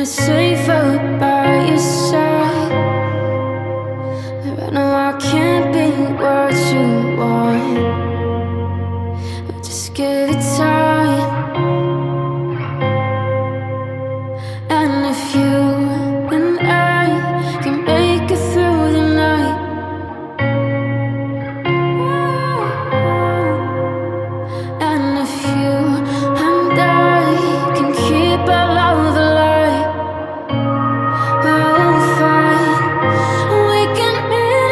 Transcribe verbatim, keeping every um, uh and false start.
safe about your side. But right now I can't be what you want. Just give it